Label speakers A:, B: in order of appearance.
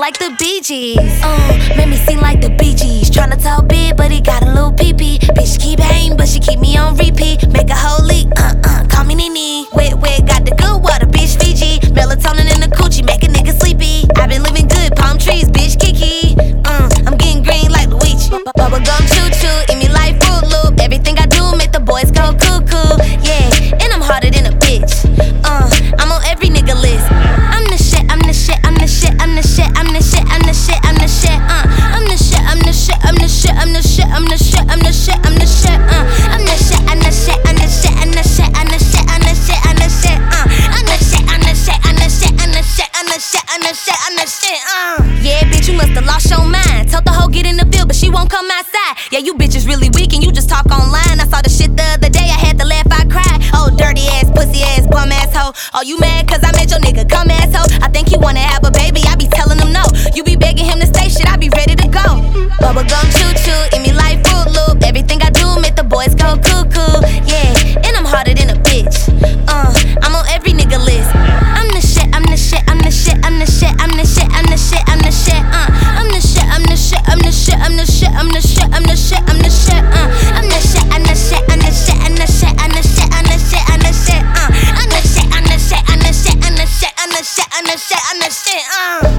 A: like the Bee Gees. Made me sing like the Bee Gees. Tryna tell big, but he got a little pee-pee. Bitch keep hating, but she keep me on repeat. Make a whole leak, call me Nene. Wet, got the good water, bitch Fiji. Melatonin in the coochie, make a nigga sleepy. I been living good, palm trees, bitch Kiki. I'm getting green like Luigi. Bubblegum choo-choo, eat me like Fruit Loop. Everything I do make the boys go cuckoo. Yeah, and I'm harder than a bitch. I'm on every nigga list. I'm the shit, I'm the shit, I'm the shit, I'm the shit, I'm the shit, I'm the shit, I'm the shit. I'm the shit, I'm the shit, I'm the shit, I'm the shit, I'm the shit, I'm the shit, I'm the shit. I'm the shit, I'm the shit, I'm the shit, I'm the shit, I'm the shit, I'm the shit, I'm the shit. I'm the shit, I'm the shit, I'm the shit, I'm the shit, I'm the shit, I'm the shit, I'm the shit. Yeah, bitch, you musta lost your mind. Told the hoe get in the field, but she won't come outside. Yeah, you bitches really weak and you just talk online. I saw the shit the other day, I had to laugh, I cried. Oh, dirty ass, pussy ass, bum ass hoe. Oh, you mad cause I made your nigga come asshole? I think he wanna have a baby, I be telling him no. You be begging him to stay, shit, I be ready to go. Bubblegum choo-choo, eat me like Fruit Loop. Everything I do make the boys go cuckoo. Yeah, and I'm harder than a bitch. I'm on every nigga list. I'm the shit, I'm the shit, I'm the shit, I'm the shit, I'm the shit, I'm the shit, I'm the shit. I'm the shit, I'm the shit, I'm the shit, I'm the shit, I'm the shit, I'm the shit, I'm the shit. I'm the shit, I'm the shit, I'm the shit, I'm the shit, I'm the shit, I'm the shit, I'm the shit. I'm the shit, I'm the shit, I'm the shit, I'm the shit, I'm the shit, I'm the shit, I'm the shit.